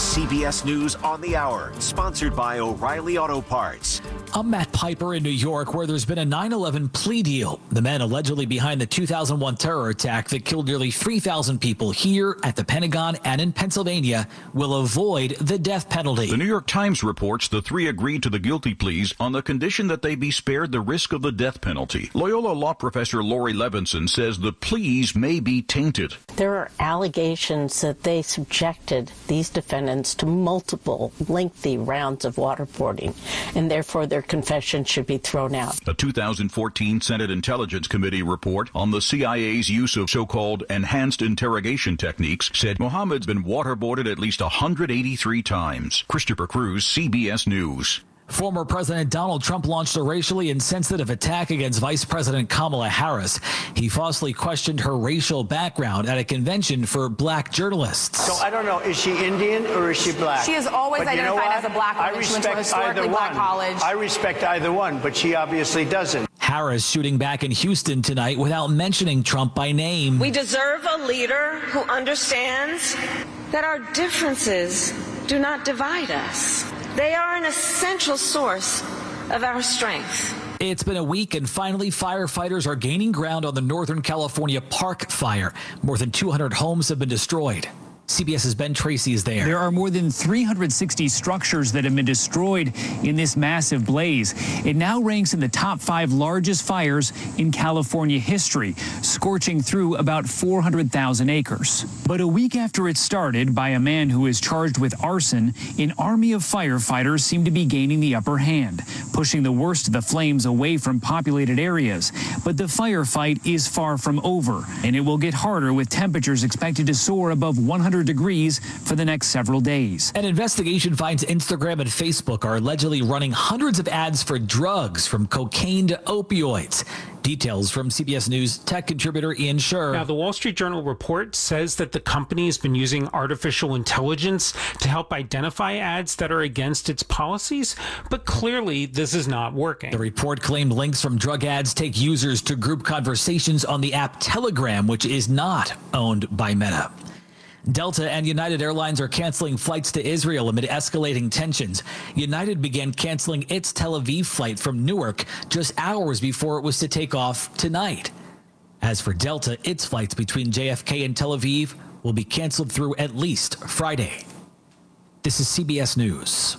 CBS News on the Hour, sponsored by O'Reilly Auto Parts. I'm Matt Piper in New York, where there's been a 9/11 plea deal. The men allegedly behind the 2001 terror attack that killed nearly 3,000 people here at the Pentagon and in Pennsylvania will avoid the death penalty. The New York Times reports the three agreed to the guilty pleas on the condition that they be spared the risk of the death penalty. Loyola law professor Lori Levinson says the pleas may be tainted. There are allegations that they subjected these defendants to multiple lengthy rounds of waterboarding, and therefore their confession should be thrown out. A 2014 Senate Intelligence Committee report on the CIA's use of so-called enhanced interrogation techniques said Mohammed's been waterboarded at least 183 times. Christopher Cruz, CBS News. Former President Donald Trump launched a racially insensitive attack against Vice President Kamala Harris. He falsely questioned her racial background at a convention for black journalists. So I don't know, is she Indian or is she black? She is always identified as a black woman. She went to a historically black college. I respect either one, but she obviously doesn't. Harris shooting back in Houston tonight without mentioning Trump by name. We deserve a leader who understands that our differences do not divide us. They are an essential source of our strength. It's been a week, and finally firefighters are gaining ground on the Northern California Park fire. More than 200 homes have been destroyed. CBS's Ben Tracy is there. There are more than 360 structures that have been destroyed in this massive blaze. It now ranks in the top 5 largest fires in California history, scorching through about 400,000 acres. But a week after it started, by a man who is charged with arson, an army of firefighters seem to be gaining the upper hand, pushing the worst of the flames away from populated areas. But the firefight is far from over, and it will get harder with temperatures expected to soar above 100 degrees for the next several days. An investigation finds Instagram and Facebook are allegedly running hundreds of ads for drugs, from cocaine to opioids. Details from CBS News tech contributor Ian Sherr. Now, the Wall Street Journal report says that the company has been using artificial intelligence to help identify ads that are against its policies, but clearly this is not working. The report claimed links from drug ads take users to group conversations on the app Telegram, which is not owned by Meta. Delta and United Airlines are canceling flights to Israel amid escalating tensions. United began canceling its Tel Aviv flight from Newark just hours before it was to take off tonight. As for Delta, its flights between JFK and Tel Aviv will be canceled through at least Friday. This is CBS News.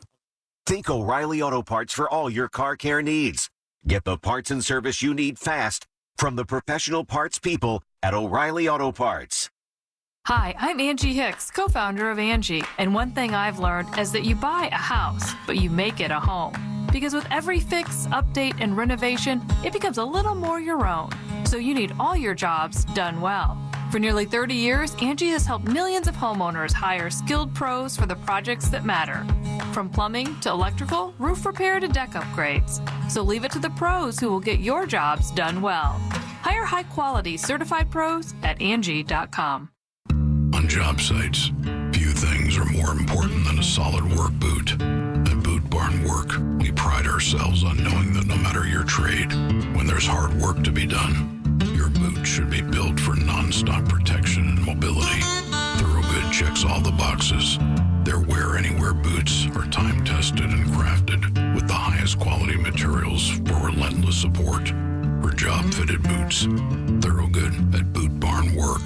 Think O'Reilly Auto Parts for all your car care needs. Get the parts and service you need fast from the professional parts people at O'Reilly Auto Parts. Hi, I'm Angie Hicks, co-founder of Angie, and one thing I've learned is that you buy a house, but you make it a home. Because with every fix, update, and renovation, it becomes a little more your own. So you need all your jobs done well. For nearly 30 years, Angie has helped millions of homeowners hire skilled pros for the projects that matter. From plumbing to electrical, roof repair to deck upgrades. So leave it to the pros who will get your jobs done well. Hire high-quality certified pros at Angie.com. On job sites, few things are more important than a solid work boot. At Boot Barn Work, we pride ourselves on knowing that no matter your trade, when there's hard work to be done, your boot should be built for non-stop protection and mobility. Thorogood checks all the boxes. Their Wear Anywhere boots are time-tested and crafted with the highest quality materials for relentless support. For job-fitted boots, Thorogood at Boot Barn Work.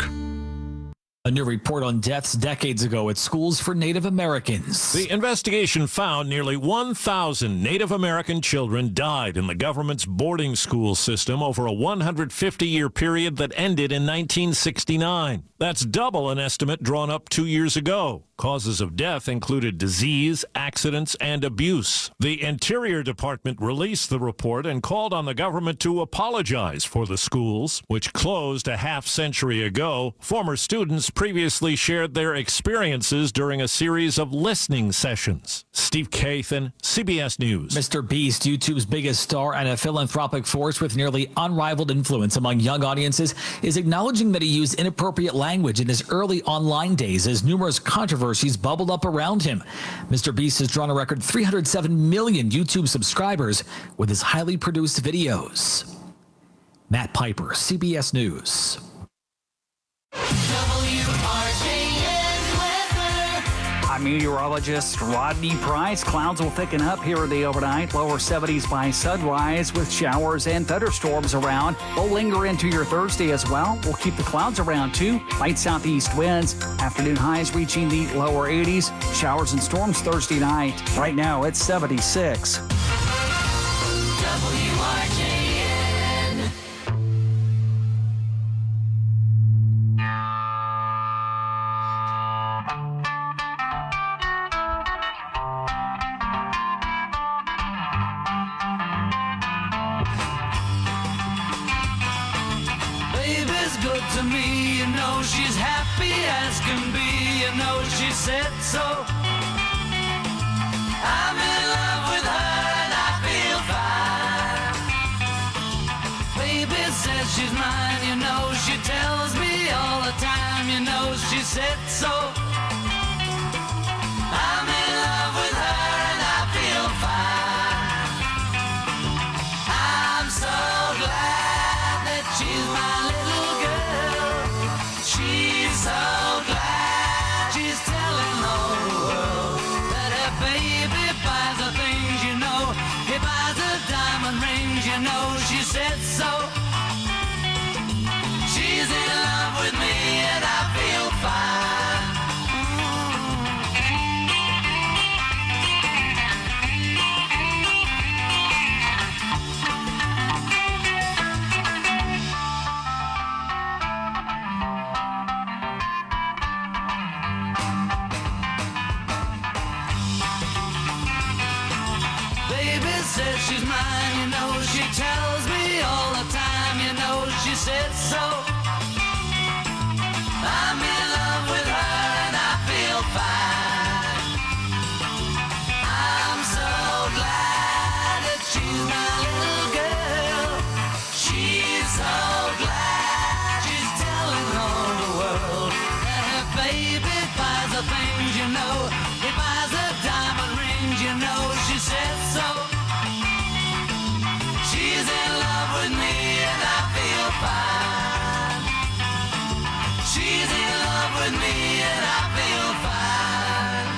A new report on deaths decades ago at schools for Native Americans. The investigation found nearly 1,000 Native American children died in the government's boarding school system over a 150-year period that ended in 1969. That's double an estimate drawn up 2 years ago. Causes of death included disease, accidents, and abuse. The Interior Department released the report and called on the government to apologize for the schools, which closed a half-century ago. Former students previously shared their experiences during a series of listening sessions. Steve Kathan, CBS News. Mr. Beast, YouTube's biggest star and a philanthropic force with nearly unrivaled influence among young audiences, is acknowledging that he used inappropriate language in his early online days as numerous controversies bubbled up around him. Mr. Beast has drawn a record 307 million YouTube subscribers with his highly produced videos. Matt Piper, CBS News. I'm meteorologist Rodney Price. Clouds will thicken up here in the overnight. Lower 70s by sunrise with showers and thunderstorms around. They'll linger into your Thursday as well. We'll keep the clouds around too. Light southeast winds. Afternoon highs reaching the lower 80s. Showers and storms Thursday night. Right now it's 76. WRJN. Baby's good to me, you know she's happy as can be, you know she said so. I'm in love with her and I feel fine. Baby says she's mine, you know she tells me all the time, you know she said so. I'm in love with her and I feel fine. I'm so glad that she's my little girl. She's so glad she's telling all the world that her baby buys her things, you know. He buys her diamond rings, you know she said so. She's in love with me and I feel fine. Baby says she's mine, you know she tells me all the time, you know she said so. I'm in love with her and I feel fine. I'm so glad that she's my little girl. She's so glad she's telling all the world that her baby buys her things, you know. He buys her diamond rings, you know she said so. She's in love with me and I feel fine. She's in love with me and I feel fine.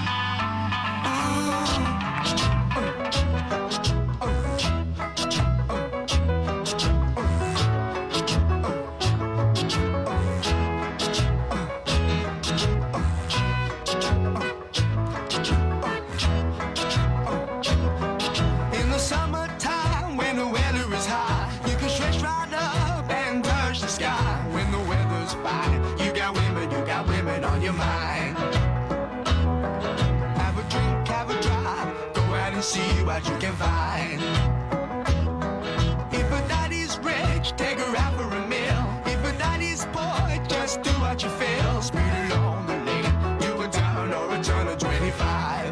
In the summertime, when the weather is hot, you can stretch right up and touch the sky. When the weather's fine, you got women on your mind. Have a drink, have a drive, go out and see what you can find. If a daddy's rich, take her out for a meal. If a daddy's poor, just do what you feel. Speed along the lane, you a turn or a turn of 25.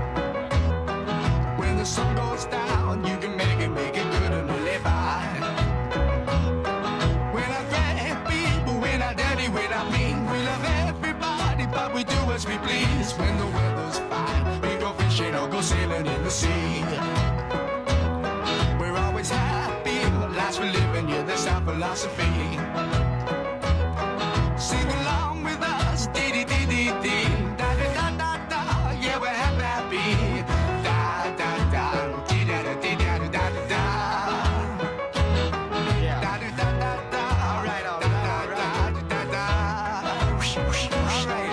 When the sun goes down, you can make it good and live by. We're not great people, we're not dirty, we're not mean. We love everybody, but we do as we please. When the weather's fine, we go fishing or go sailing in the sea. We're always happy, the lives we're living, yeah, that's our philosophy. Sing along with us, dee-dee-dee-dee-dee. Da-da-da-da-da, yeah, we're happy. Da-da-da, dee-da-da-dee-da-da-da-da. Da-da-da-da-da, all right, da-da-da-da-da. Whoosh, whoosh, whoosh, right.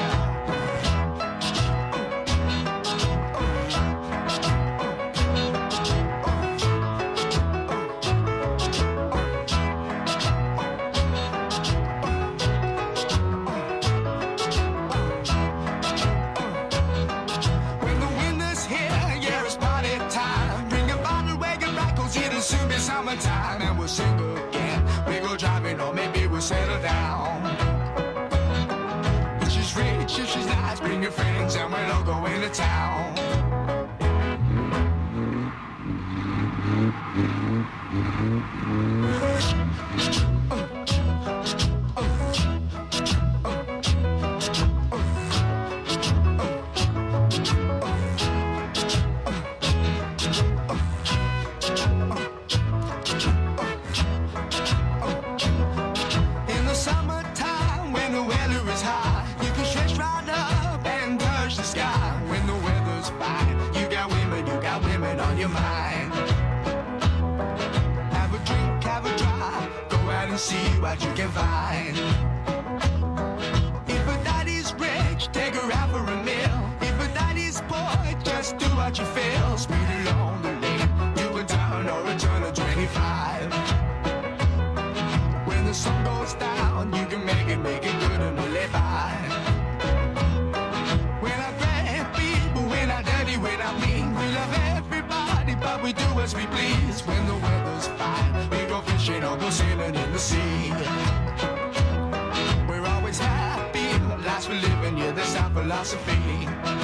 When the winter's here, yeah, it's party time. Bring a bottle, wagon back, 'cause it'll soon be summertime. And we'll sing again. We go driving, or maybe we'll settle down. If she's rich, if she's nice, bring your friends, and we'll all go into town. In the summertime, when the weather is hot, you can stretch right up and touch the sky. your mind. Have a drink, have a drive, go out and see what you can find. If a daddy's rich, take her out for a meal. If a daddy's poor, just do what you feel. Speed along the lane, you can turn or return to 25. When the sun goes down, you can make it good and live by. When I grab people, when I dirty, when I mean, we love everybody, but we do as we please. When the weather's fine, we go fishing or go sailing in the sea. We're always happy, lives we live in, yeah, that's our philosophy.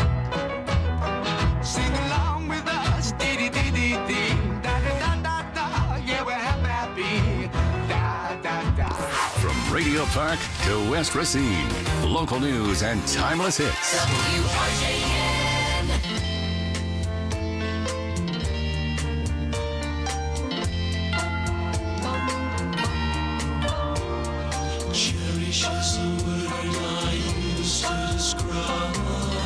Sing along with us, dee-dee-dee-dee-dee, da-da-da-da-da, yeah, we're happy, da-da-da. From Radio Park to West Racine, local news and timeless hits. WRJN. Cherish is the word I use to describe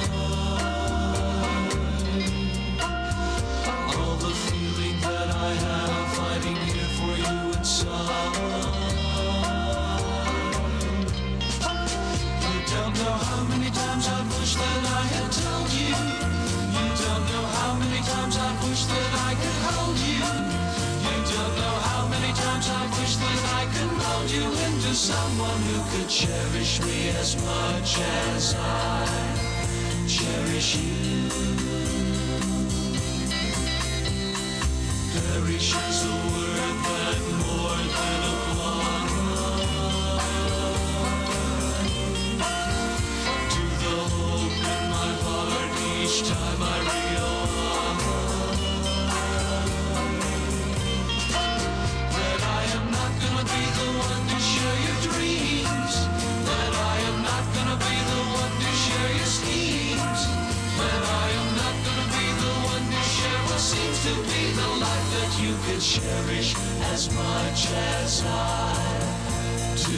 all the feeling that I have fighting here for you inside. You don't know how many times I've wished that I had told you. You don't know how many times I've wished that I could hold you. You don't know how many times I've wished that I could mold you into someone who could cherish me as much as I cherish you. Perish is a word that more than applies to the hope in my heart each time I realize that I am not gonna be the one to share your dreams, that I am not gonna be the one to share your schemes, that I am not gonna be the one to share what seems to be the life that you could cherish as much as I do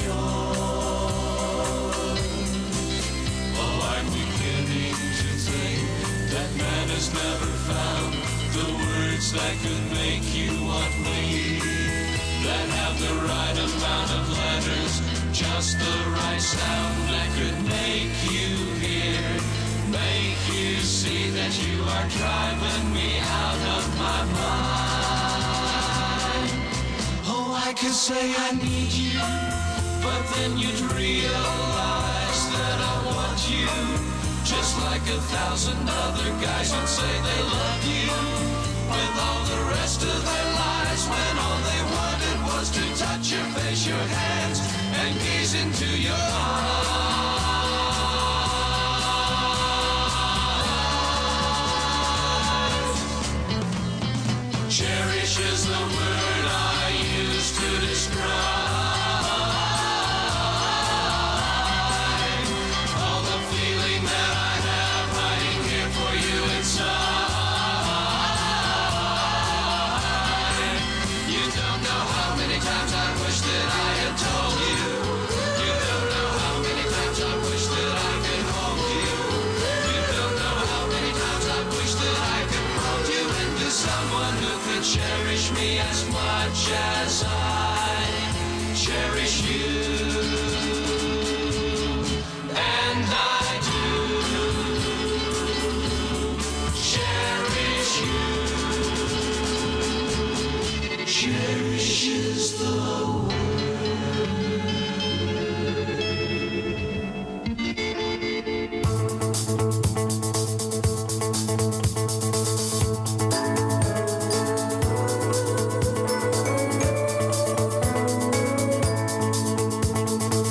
yours. Oh, I'm beginning to think that man has never found the words that could make you want me, that have the right amount of letters, just the right sound that could make you hear, make you see that you are driving me out of my mind. Oh, I could say I need you, but then you'd realize that I want you, just like 1,000 other guys would say they love you, with all the rest of their lives, when all they wanted was to touch your face, your hands, and gaze into your eyes. Cherish is the word I use to describe all the feeling that I have hiding here for you inside. You don't know how many times I wish that I had told you. You don't know how many times I wish that I could hold you. You don't know how many times I wish that I could mold you into someone who could cherish me as much as I cherish you. And I do cherish you. Cherish is the word.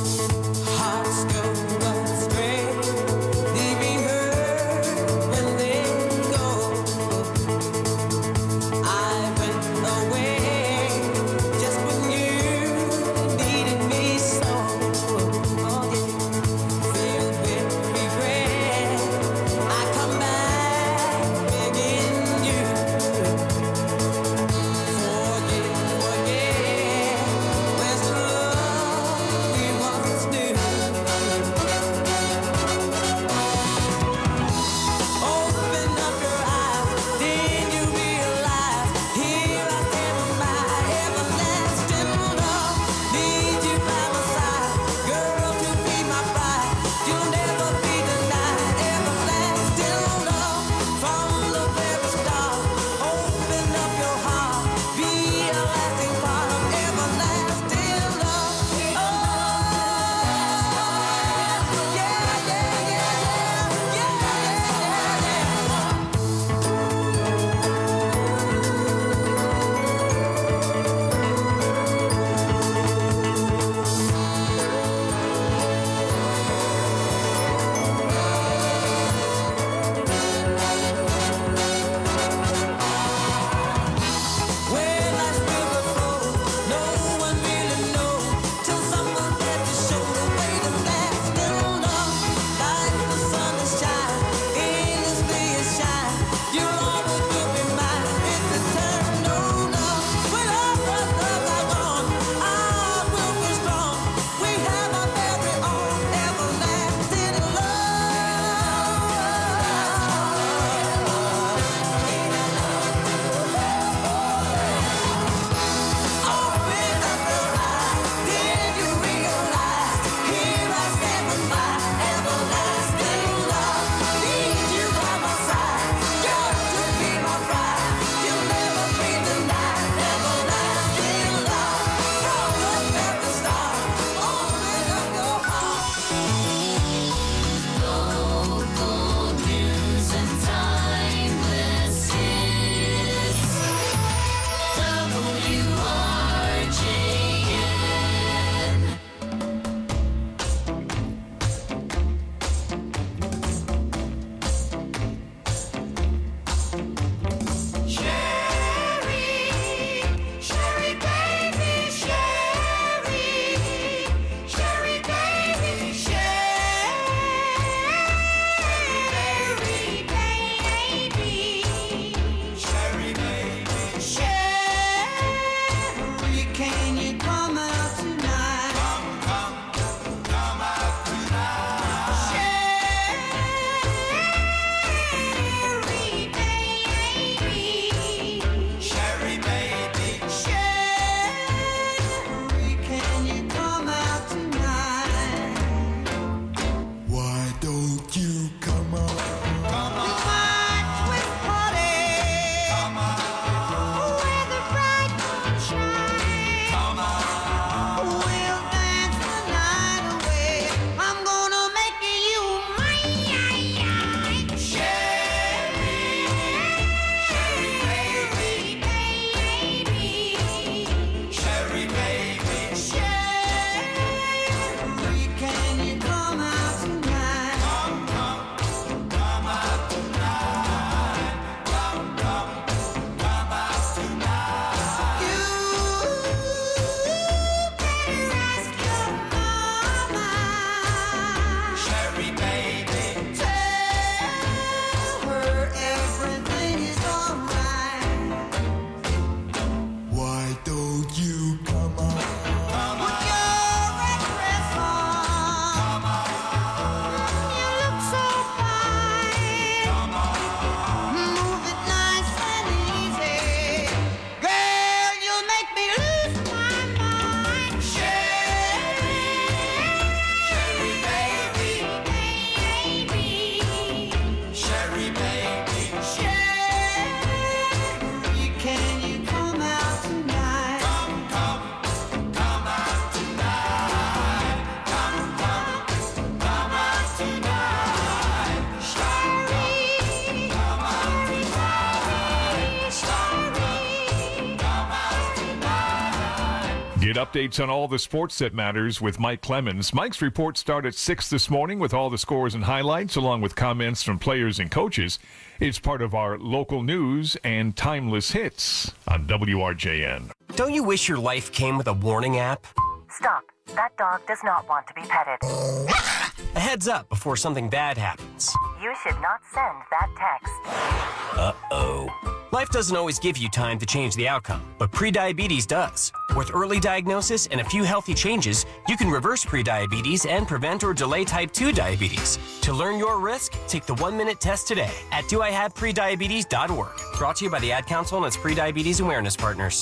updates on all the sports that matters with Mike Clemens. Mike's reports start at 6 this morning with all the scores and highlights, along with comments from players and coaches. It's part of our local news and timeless hits on WRJN. Don't you wish your life came with a warning app? Stop. That dog does not want to be petted. A heads up before something bad happens. You should not send that text. Uh-oh. Life doesn't always give you time to change the outcome, but prediabetes does. With early diagnosis and a few healthy changes, you can reverse prediabetes and prevent or delay type 2 diabetes. To learn your risk, take the 1-minute test today at doihaveprediabetes.org. Brought to you by the Ad Council and its prediabetes awareness partners.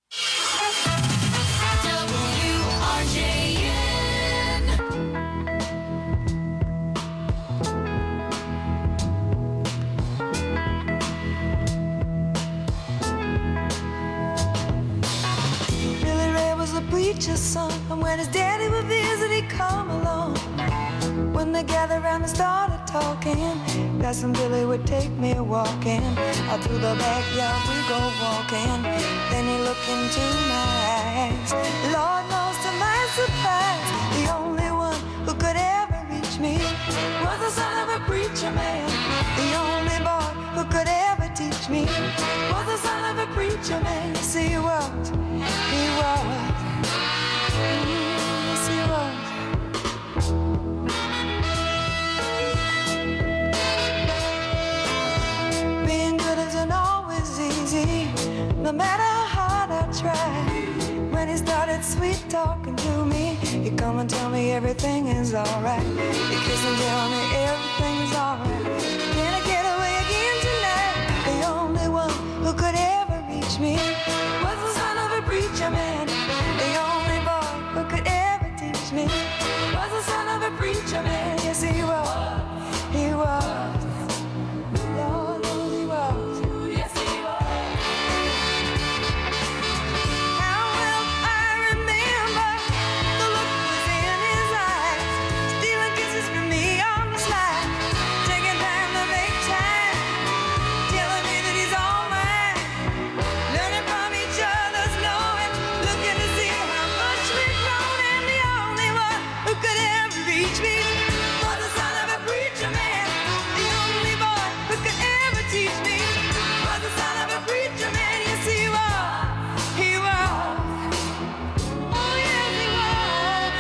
Preacher's son, and when his daddy would visit, he'd come along. When they gathered around and started talking, Cousin Billy would take me walking. Out through the backyard we go walking. Then he looked into my eyes. Lord knows to my surprise, the only one who could ever reach me was the son of a preacher man. The only boy who could ever teach me was the son of a preacher man. Yes, he was. He was. Yes, he was. Being good isn't always easy, no matter how hard I try. When he started sweet talking to me, he'd come and tell me everything is alright. He'd kiss and tell me everything is alright. Can I get away again tonight? The only one who could ever reach me was the son of a preacher man. The only boy who could ever teach me was the son of a preacher man. Yes, he was. He was. Lord knows he was. Yes, he was. How well I remember the look was in his eyes, stealing kisses from me on the slide, taking time to make time, telling me that he's all mine, learning from each other's knowing, looking to see how much we've grown, and the only one who could ever reach me was the son of a preacher man. The only boy who could ever teach me was the son of a preacher man. Yes, he was. He was. Oh, yes, he was.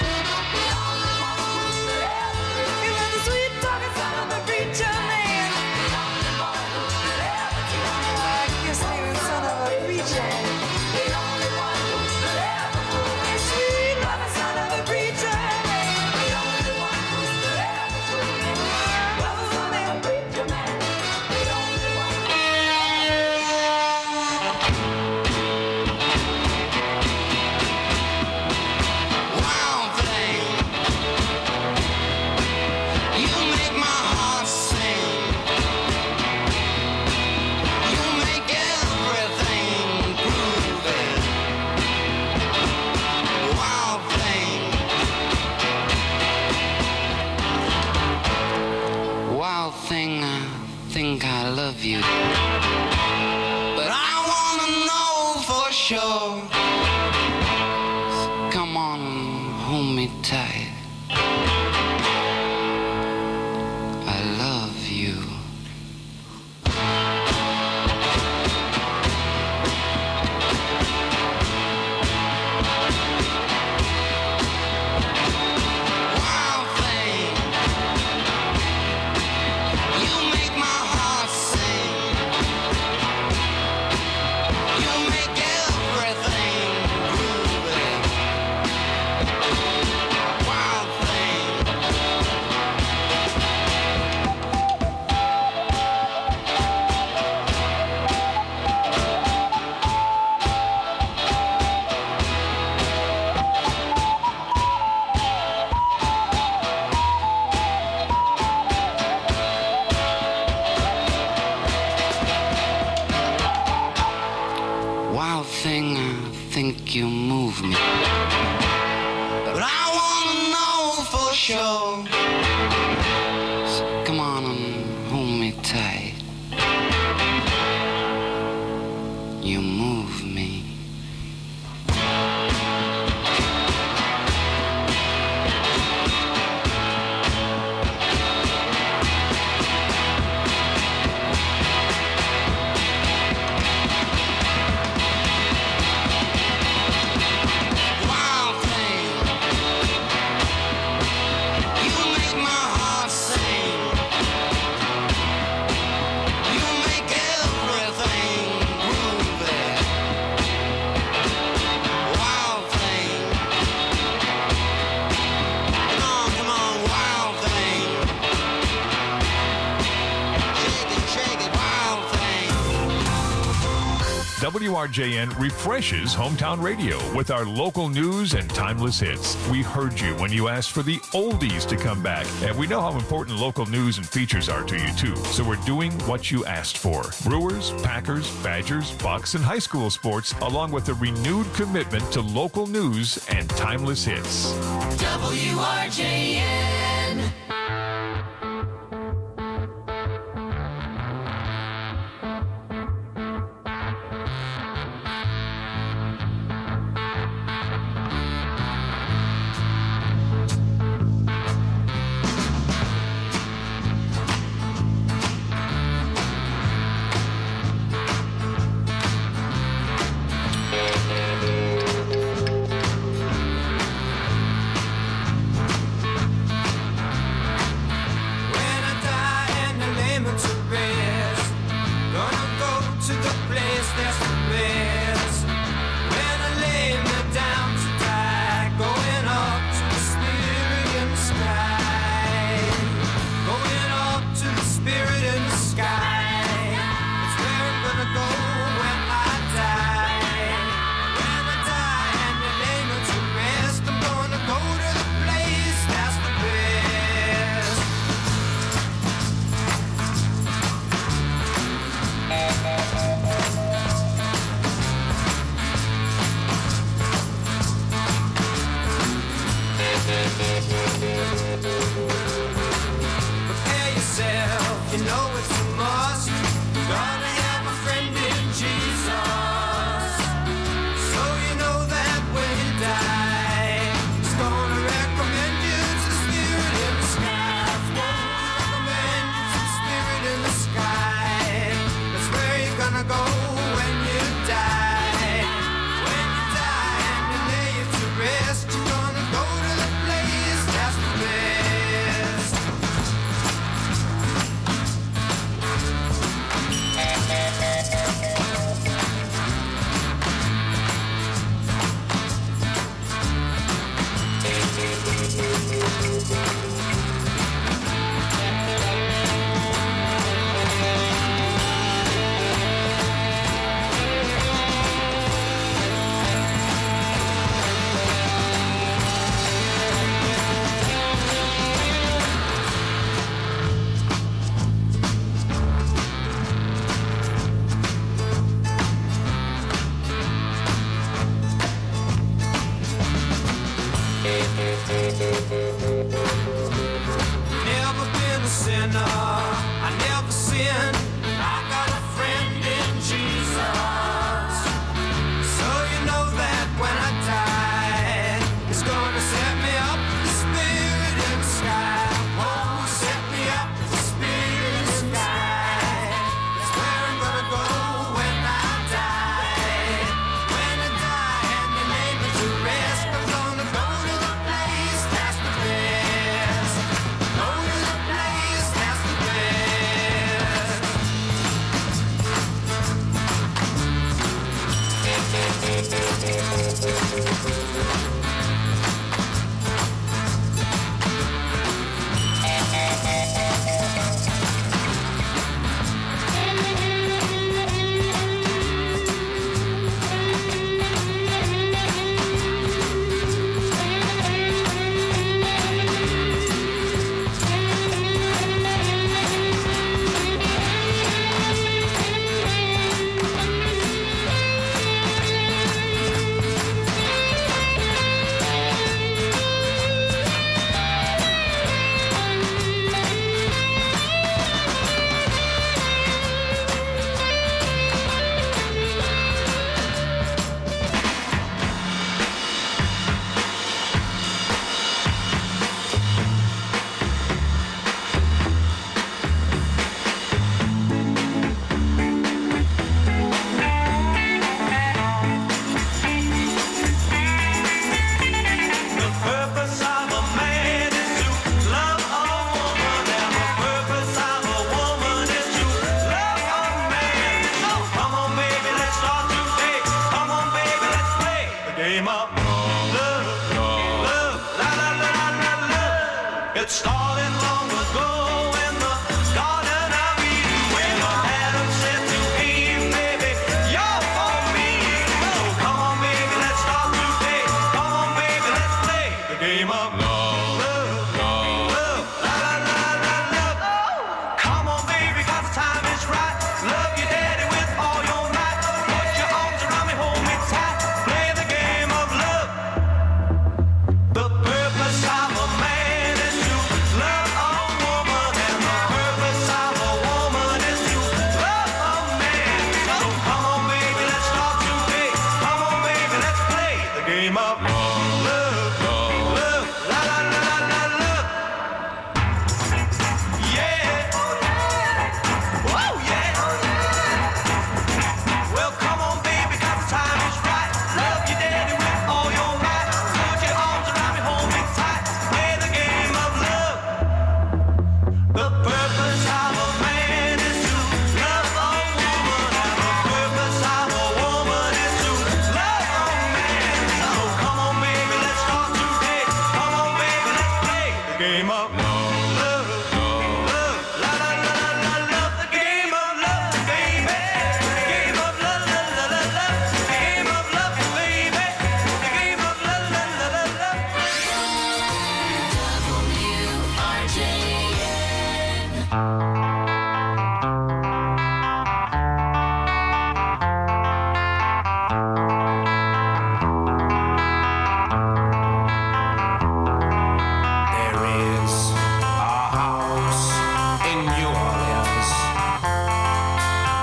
He was the sweet talking son of a preacher man. I guess he was the son of a preacher. Sweet talking son of a preacher man. Was the son of a preacher man. Wild thing, you make my heart sing. You make everything groovy. Wild thing, wild thing, I think I love you, but I wanna know for sure. Come on and hold me tight. I love you. Wild thing, you make my heart sing. You make everything groovy. Wild thing. Wild thing, I think you move me, but I wanna know for sure. So come on and hold me tight. You move me. WRJN refreshes hometown radio with our local news and timeless hits. We heard you when you asked for the oldies to come back, and we know how important local news and features are to you too. So we're doing what you asked for. Brewers, Packers, Badgers, Bucks, and high school sports, along with a renewed commitment to local news and timeless hits. WRJN.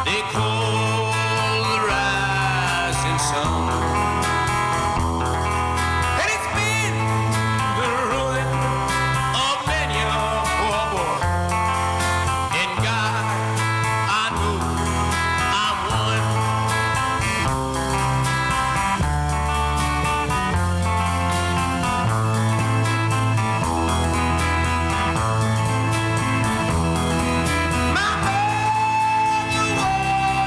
they call the rising sun. And it's been the ruin of many a poor boy. And God, I know I'm one. My mother was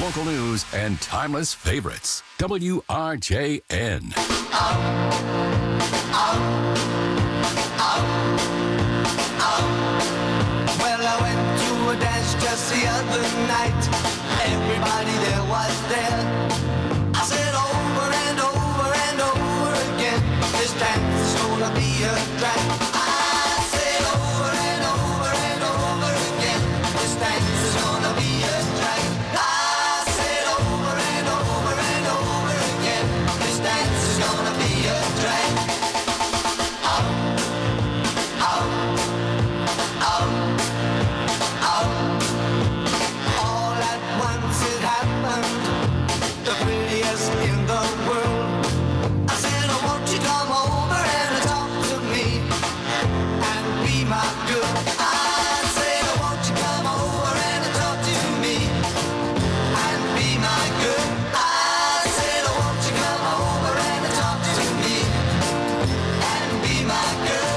local news and timeless favorites. WRJN. Well, I went to a dance just the other night. Everybody there was there. I said over and over and over again, this dance is gonna be a drag. I said over and over and over again, this dance is gonna be a drag. I said over and over and over again, this dance is gonna be a drag. All at once it happened, the prettiest in the world. I said, oh, won't you come over and talk to me and be my girl? I said, oh, won't you come over and talk to me and be my girl? I said, oh, won't you come over and talk to me and be my girl?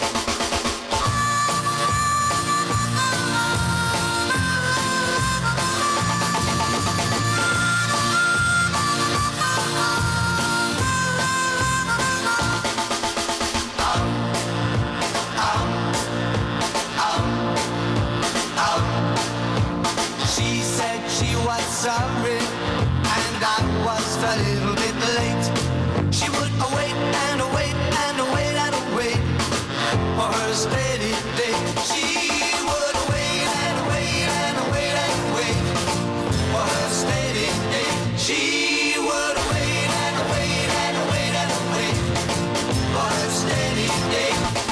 She said she was sorry, and I was a little bit late. She would wait and wait and wait and wait for her steady day. She would wait and wait and wait and wait for her steady day. She would wait and wait and wait and wait for her steady day.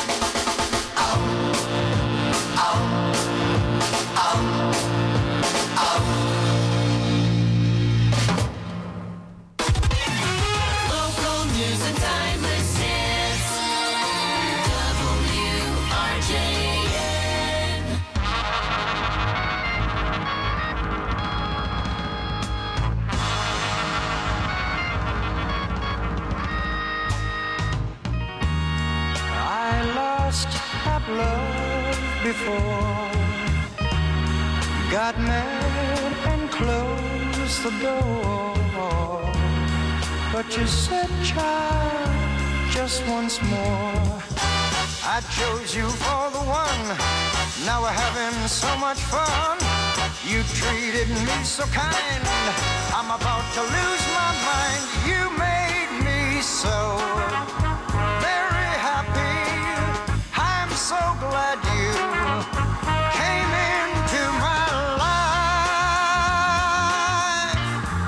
Local news and timeless hits. WRJN. I lost half love before, got mad and closed the door. But you said, child, just once more. I chose you for the one. Now we're having so much fun. You treated me so kind. I'm about to lose my mind. You made me so very happy. I'm so glad you came into my life.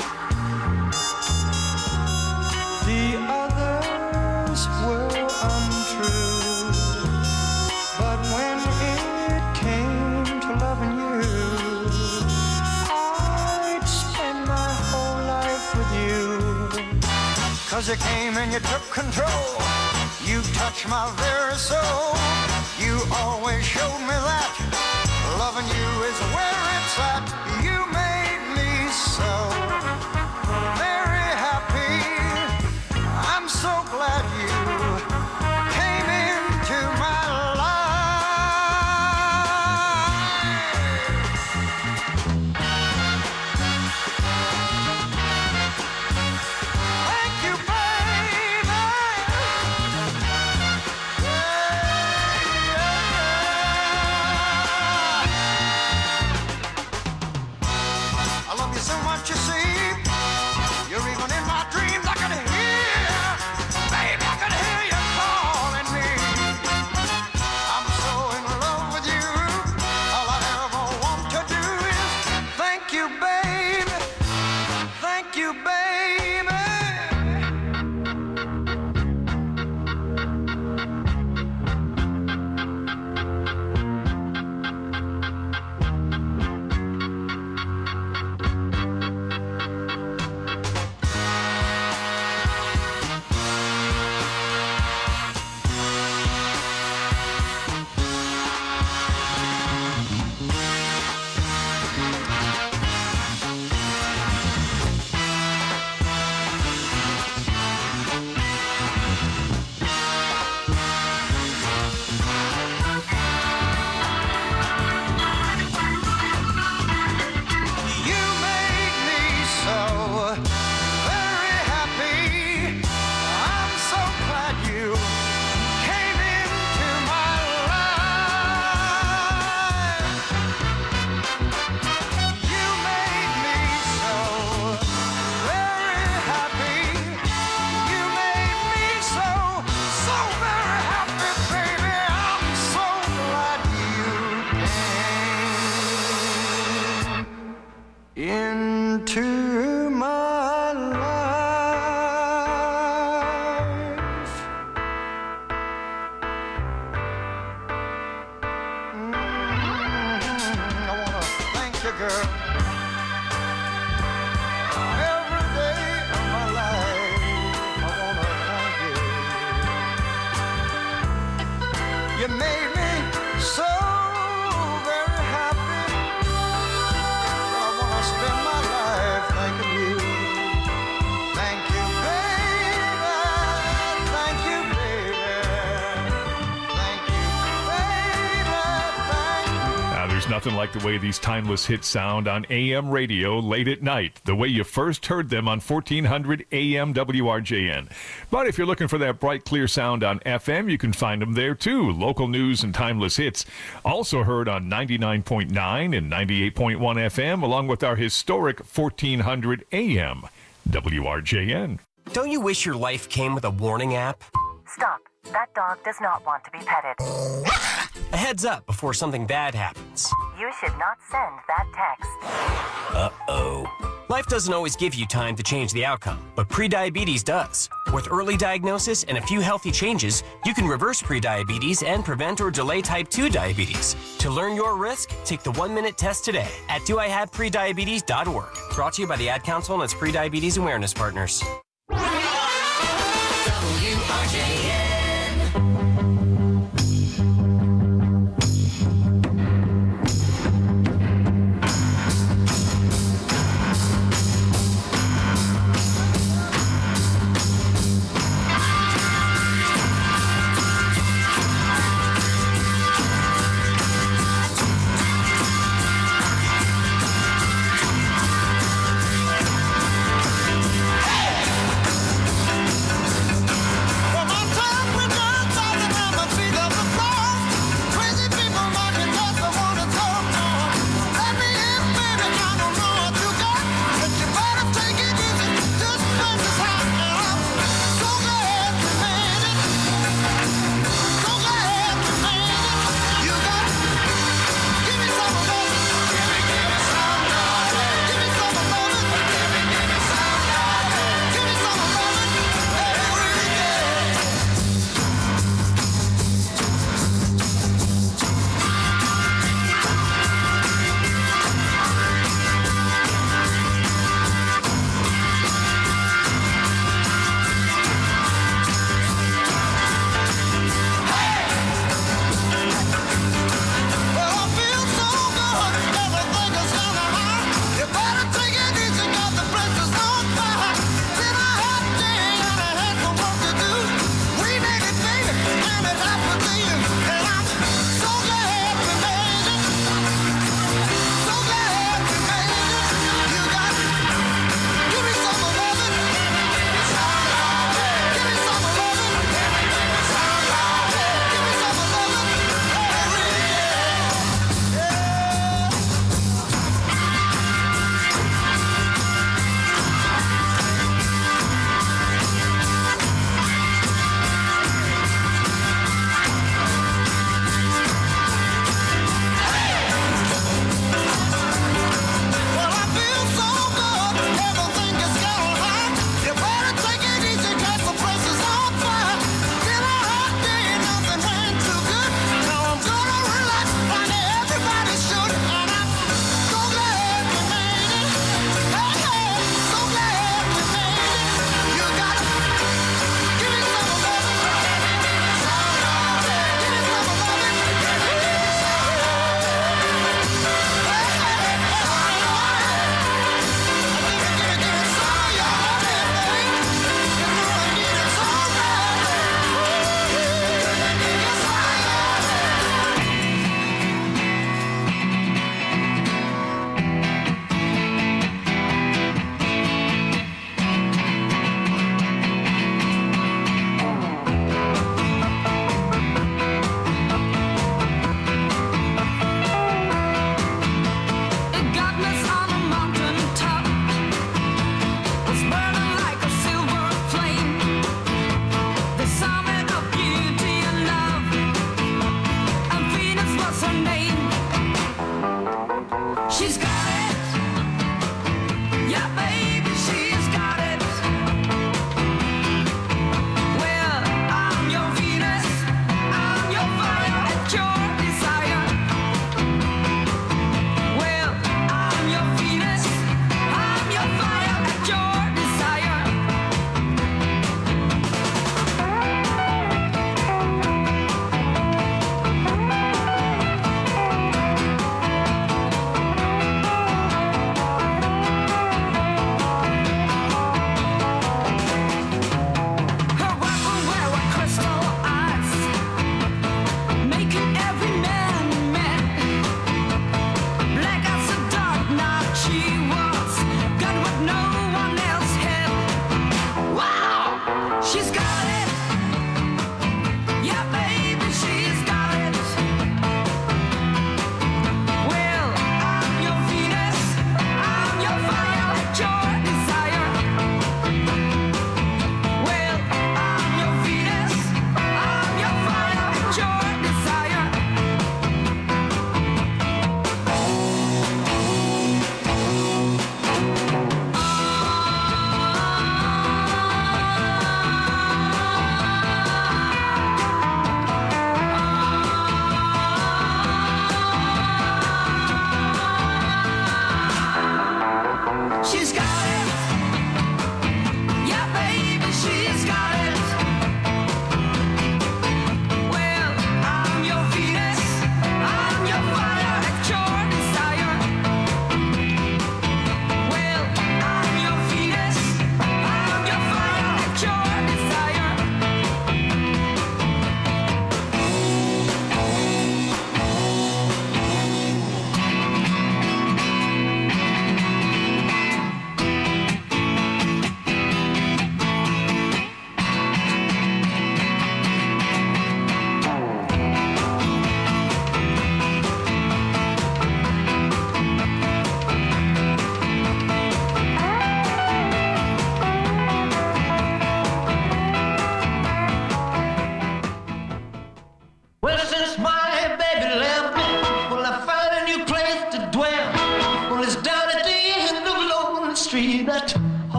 The others were untrue, but when it came to loving you, I'd spend my whole life with you. 'Cause you came and you took control. You touched my very soul. You always showed me that loving you is where it's at. You made me so very happy. I'm so glad you came into my life. Thank you, baby. I love you so much, you see. You're even in my dreams. I can hear, baby, I can hear you calling me. I'm so in love with you. All I ever want to do is thank you, baby. Thank you, baby. into my life. I wanna thank you, girl. Every day of my life, I wanna thank you. You made me so very happy. I wanna spend my life thanking you. Thank you, baby. Thank you, baby. Thank you, baby. Thank you. Now, there's nothing like the way these timeless hits sound on AM radio late at night, the way you first heard them on 1400 AM WRJN. But if you're looking for that bright, clear sound on FM, you can find them there too. Local news and timeless hits, also heard on 99.9 and 98.1 FM, along with our historic 1400 AM WRJN. Don't you wish your life came with a warning app? Stop. That dog does not want to be petted. A heads up before something bad happens. You should not send that text. Uh-oh. Life doesn't always give you time to change the outcome, but prediabetes does. With early diagnosis and a few healthy changes, you can reverse prediabetes and prevent or delay type 2 diabetes. To learn your risk, take the 1-minute test today at doihaveprediabetes.org. Brought to you by the Ad Council and its prediabetes awareness partners. WRJN.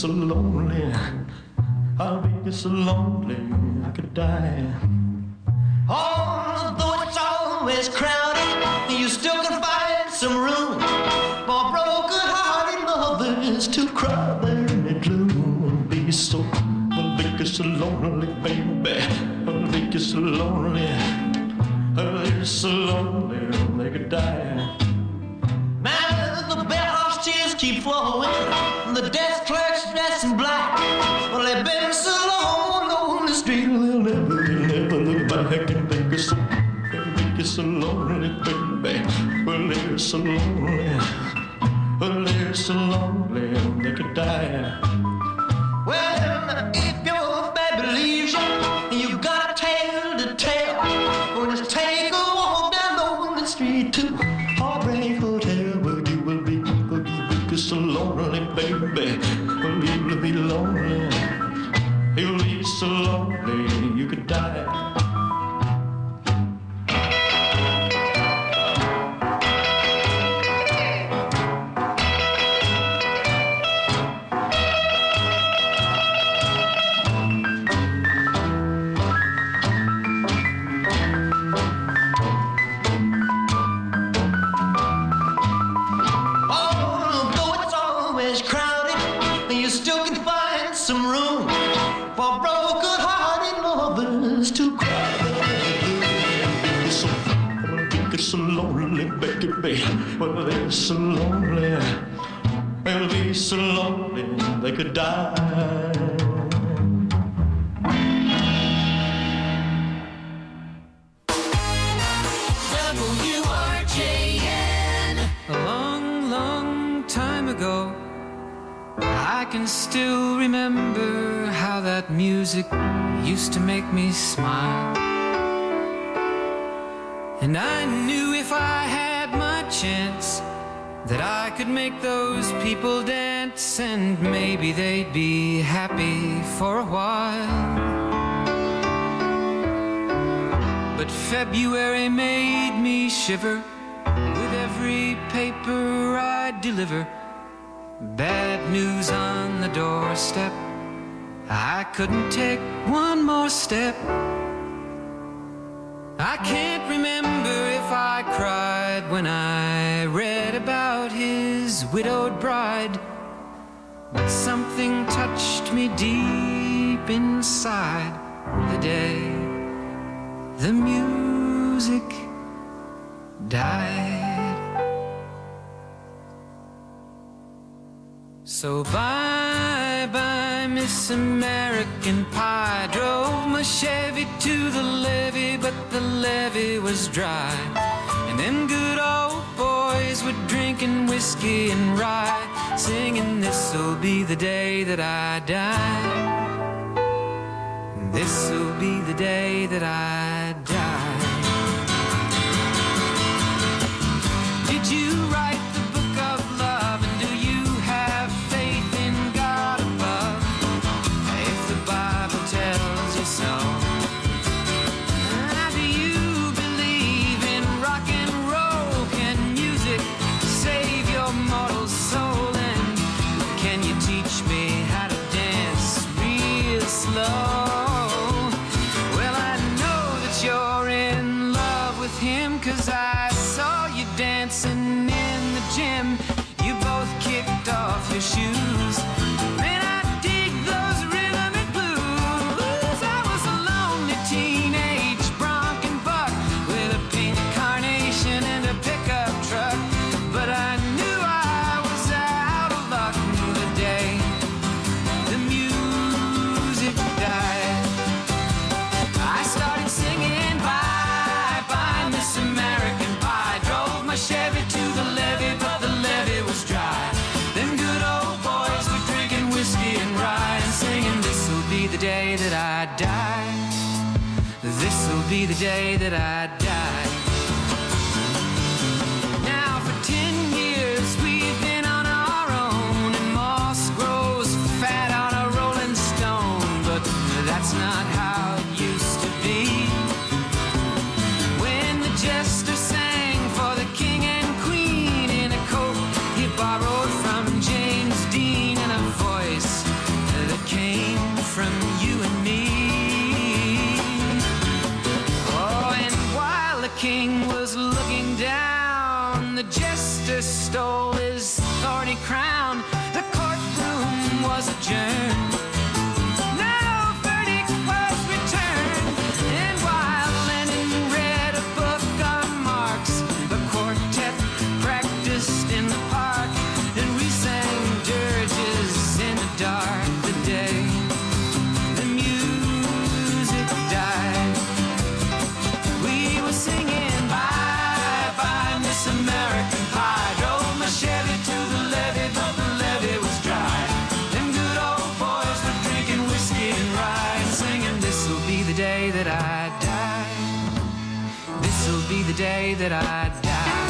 so lonely. I'll be so lonely I could die. Although it's always crowded, you still can find some room for broken-hearted lovers to cry there in the gloom. I'll be so lonely, baby. I'll be so lonely. I'll be so lonely they could die. Now the bellhop's tears keep flowing, the desk clerk's dressed in black. Well, they've been so long on the street, they'll never look back and think it's so lonely, baby. Well, they're so lonely. Well, they're so lonely they could die. Well, if your baby leaves you, you got a tale to tell. Well, just take a walk down on the street to Heartbreak Hotel, where you will be so lonely, baby. Well, you'll be lonely. You'll be so lonely you could die. Well, they're so lonely, they'll be so lonely they could die. WRJN. A long, long time ago, I can still remember how that music used to make me smile. And I knew if I had my chance that I could make those people dance, and maybe they'd be happy for a while. But February made me shiver with every paper I deliver. Bad news on the doorstep, I couldn't take one more step. I can't remember if I cried when I read about his widowed bride, but something touched me deep inside the day the music died. So bye-bye, Miss American Pie. Drove my Chevy to the levee, but the levee was dry. And them good old boys were drinking whiskey and rye, singing, this'll be the day that I die. This'll be the day that I die. Did you write the book of love, and do you have faith in God above? If the Bible tells you so. Do you believe in rock and roll? Can music save your mortal soul? And can you teach me how to dance real slow? Well, I know that you're in love with him, 'cause I saw you dancing in the gym. You both kicked off your shoes. Man, I dig those rhythmic blues. I was a lonely teenage bronc and buck with a pink carnation and a pickup truck, but I knew I was out of luck the day the music died. I started singing bye-bye, Miss American Pie. Drove my Chevy to the levee, but the levee was dry. Them good old boys were drinking whiskey and rye and singing, this'll be the day that I die. This'll be the day that I die. Now for 10 years we've been on our own, and moss grows fat on a rolling stone, but that's not how it used to be. When the jester sang for the king and queen in a coat he borrowed from James Dean, and a voice king was looking down. The jester stole his thorny crown. The courtroom was adjourned. No verdict was returned. And while Lenin read a book on Marx, the quartet practiced in the park, and we sang dirges in the dark. The day the music died, we were singing bye bye Miss American Pie. Drove my Chevy to the levee, but the levee was dry. Them good old boys were drinking whiskey and rye, and singing, this'll be the day that I die. This'll be the day that I die.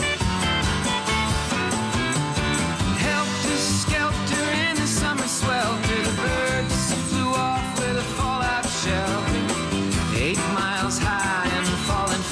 Helter skelter in the summer swelter, the birds flew off with a fallout shelter. 8 miles high and falling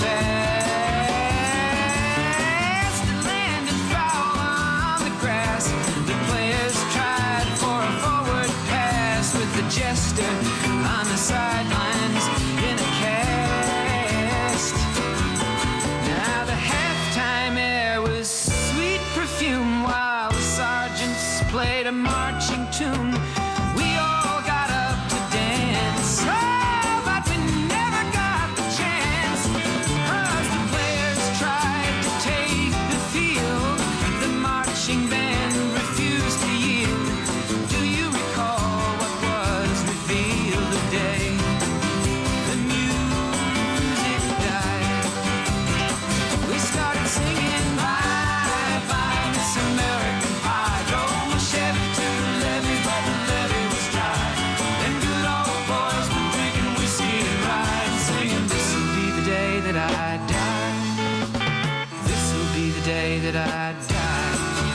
fast, and landed foul on the grass. The players tried for a forward pass, with the jester on the sidelines in a cast. Now the halftime air was sweet perfume, while the sergeants played a marching tune. We all got up to dance, oh, but we never got the chance, 'cause the players tried to take the field. The marching band refused to yield. Do you recall what was revealed the day the music died? We started singing bye bye Miss American Pie. Drove my Chevy to the levee, but the levee was dry. Them good old boys were drinking whiskey and rye, and singing, this'll be the day that I die. This'll be the day that I die.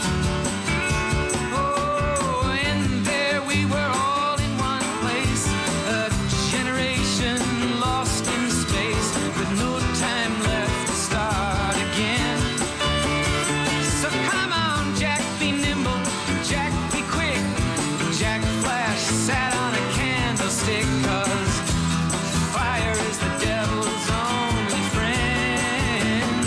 Oh, and there we were all in one place, a generation lost in space, with no time left to start again. So come on, Jack, be nimble, Jack, be quick. Jack Flash sat on a candlestick, 'cause fire is the devil's only friend.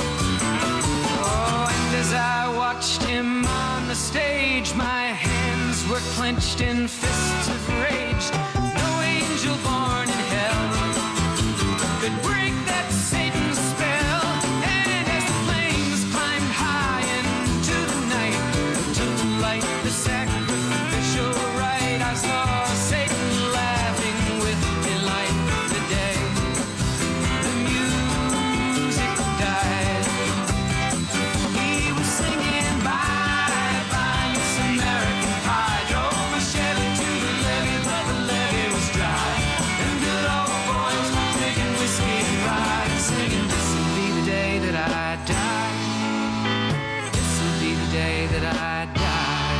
Oh, and as I watched him on the stage, my hands were clenched in fists of rage. No angel born in hell could break that Satan's spell. And as the flames climbed high into the night, to light the sacrificial rite, I saw Satan laughing with delight. The day the music died, he was singing bye bye Miss American Pie. Drove my Chevy to the levee, but the levee was dry. Them good old boys were drinking whiskey and rye, and singing, this'll be the day that I die. This'll be the day that I die.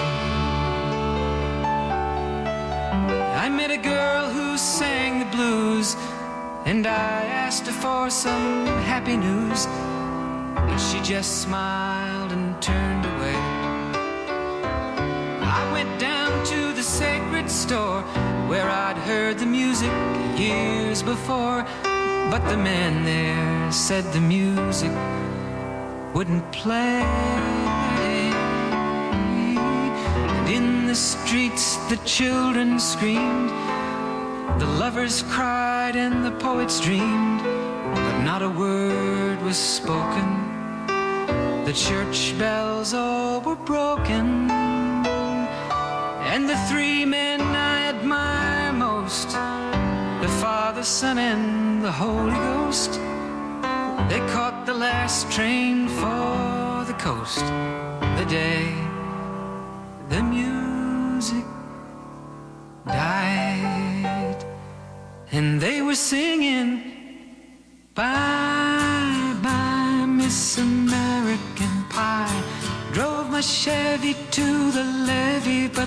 I met a girl who sang the blues, and I asked her for some happy news, but she just smiled and turned away. I went down to the sacred store, where I'd heard the music years before, but the man there said the music wouldn't play. And in the streets the children screamed, the lovers cried, and the poets dreamed, but not a word was spoken. The church bells all were broken, and the 3 men I admire most, the Father, Son, and the Holy Ghost, they caught the last train for the coast. The day the music died, and they were singing bye bye Miss American Pie. Drove my Chevy to the levee, but